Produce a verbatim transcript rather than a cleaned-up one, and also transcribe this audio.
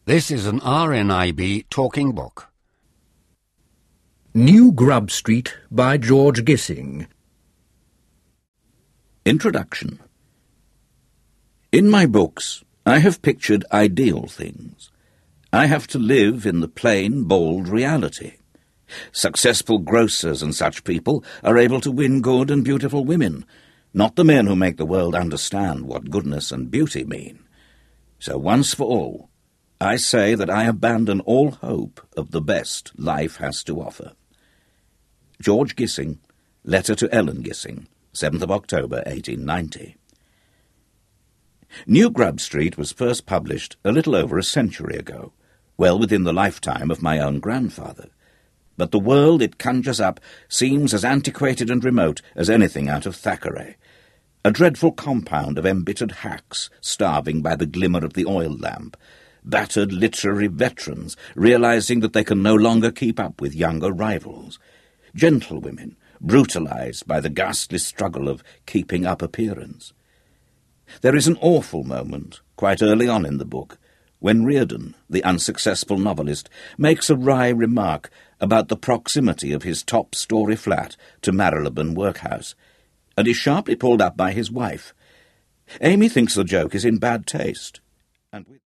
This is an R N I B talking book. New Grub Street by George Gissing. Introduction. In my books, I have pictured ideal things. I have to live in the plain, bald reality. Successful grocers and such people are able to win good and beautiful women, not the men who make the world understand what goodness and beauty mean. So once for all, I say that I abandon all hope of the best life has to offer. George Gissing, Letter to Ellen Gissing, seventh of October, eighteen ninety. New Grub Street was first published a little over a century ago, well within the lifetime of my own grandfather. But the world it conjures up seems as antiquated and remote as anything out of Thackeray, a dreadful compound of embittered hacks starving by the glimmer of the oil lamp, battered literary veterans realizing that they can no longer keep up with younger rivals, gentlewomen brutalized by the ghastly struggle of keeping up appearance. There is an awful moment, quite early on in the book, when Reardon, the unsuccessful novelist, makes a wry remark about the proximity of his top-story flat to Marylebone Workhouse, and is sharply pulled up by his wife. Amy thinks the joke is in bad taste, and with